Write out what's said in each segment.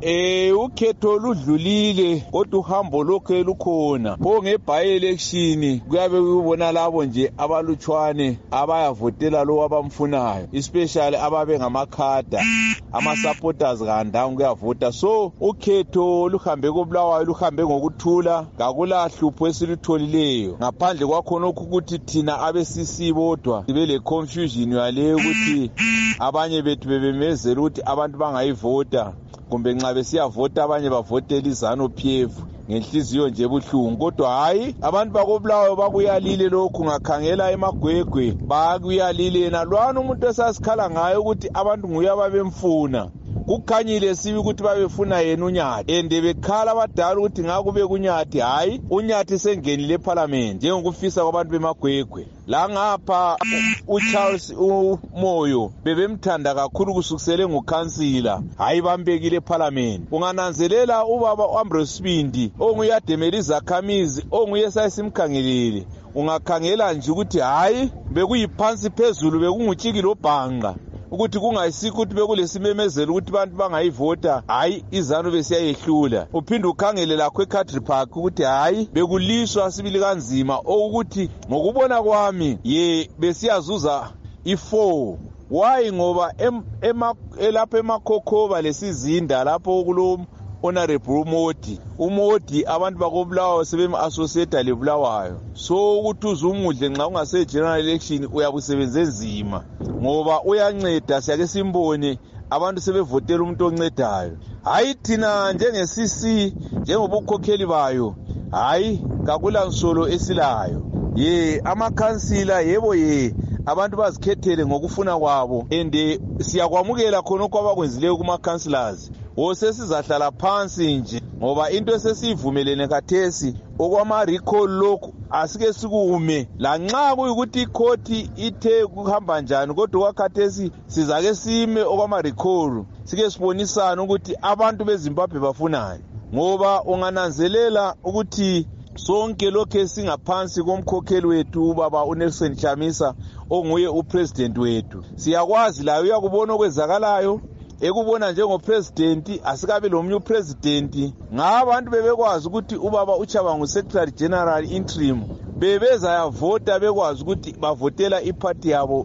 Ukhetho ludlulile kodwa uhambo lokhe lukhona. Pho nge-by-election kuyabe kubona labo nje abalutshwane abayavotela lo abamfunayo, especially ababe ngamakhada, ama-supporters kandangu kuyavota. So ukhetho luhambe koBulawayo luhambe ngokuthula, kakula hlupho esilitholileyo. Ngaphandle kwakhona ukuthi thina abe-CC bodwa sibe le confusion yale ukuthi abanye bethu bebemezela ukuthi abantu bangayivota, kumbe nxa besiyavota abanye bavotela iZANU-PF ngenhliziyo nje ebuhlungu. Kodwa hayi, abantu bakoBulawayo bakuyalile lokhu, ngakhangela emagwegwe bakuyalile. Yena lwana umuntu esasikhala ngayo ukuthi abantu nguye ababemfuna, kukhanyile sibi ukuthi babefuna yena uNyathi, and bekhala abadala ukuthi ngakube kuNyathi. Hayi, uNyathi sengenile eParliament njengokufisa kwabantu bemagwegwe. La ngapha uCharles uMoyo bebemthanda kakhulu kusukisele ngukhansila, hayi bambekile eParliament. Ungananzelela ubaba uAmbrose Sibindi onguyademela izakhamizi onguye sayisimkhangelile, ungakhangela nje ukuthi hayi bekuyiphansi phezulu, bekungutshiki lobhanga ukuthi kungayisikho ukuthi bekulesimemezelo ukuthi abantu bangayivota, hayi iZANU besiyayehlula. Uphinde ukhangele lakho eCountry Park ukuthi hayi bekuliswa sibili kanzima, okuthi ngokubona kwami besiyazuza i4. Why? Ngoba elapha eMakhokhoba lesizinda lapho kulo Honorable Umodi abantu bakoBulawayo sebem-associate leBulawayo. So ukuthi uzumudle nxa ungase-general election uyabusebenza enzima, ngoba uyanceda, siyake simbone abantu sebevotela umuntu oncedayo. Hayi thina njenge-CC njengobukhokheli bayo, hayi kakula nsolo esilayo. Amakhansila yebo abantu bazikhethele ngokufuna kwabo, and siyakwamukela khonokho abakwenzileyo kuma-councillors. Sesizahlala phansi nje ngoba into esesivumelene kathesi okwama-recall lokhu asike sikume, lanxa kuyukuthi ikhoti ithe kuhamba njani, kodwa kwakhathesi sizake sime okwama-recall sike sibonisana ukuthi abantu beZimbabwe bafunani, ngoba ungananzelela ukuthi sonke lokhu esingaphansi komkhokheli wethu ubaba uNelson Chamisa onguye upresident wethu. Siyakwazi layo uyakubona okwenzakalayo, ekubona njengopresident asikabe lomunye upresident. Ngabantu bebekwazi ukuthi ubaba uChabangu secretary general interim bebeza yavota, bekwazi ukuthi bavotela iparty yabo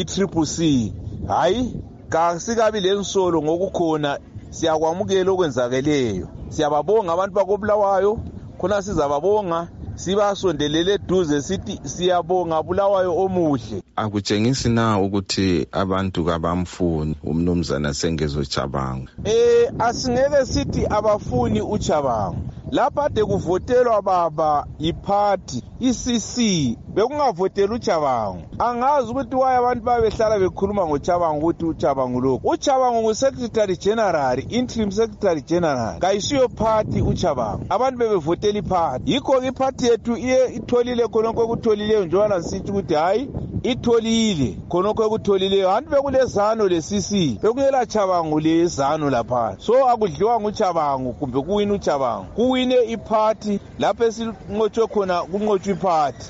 i-CCC. Hayi kasikabi lensolo ngokukhona, siyakwamukela okwenzakeleyo. Siyababonga abantu bakoBulawayo, khona sizababonga sibasondelele eduze sithi siyabonga Bulawayo omuhle. Akutshengisi na ukuthi abantu kabamfuni umnumzana Sengezo Chabangu? Asingeke sithi abafuni uChabangu. Lapha ade kuvotelwa baba iparty iCC, bekungavotela uChabangu. Angazi ukuthi waye abantu babehlala bekhuluma ngoChabangu ukuthi uChabangu lokho. uChabangu nguSecretary General, interim Secretary General. Kayisiyo party uChabangu. Abantu bebevotela iparty. Yikho iparty yethu itholile khonokho okutholileyo njengoba sithi ukuthi hayi itholile khonokho okutholileyo. Hantu bekulezano leCC, bekuyela Chabangu lezano lapha. So akudliwa nguChabangu kumbe kuwina uChabangu, kuwine iparty lapho esinqotshwe khona kunqotshwe iparty.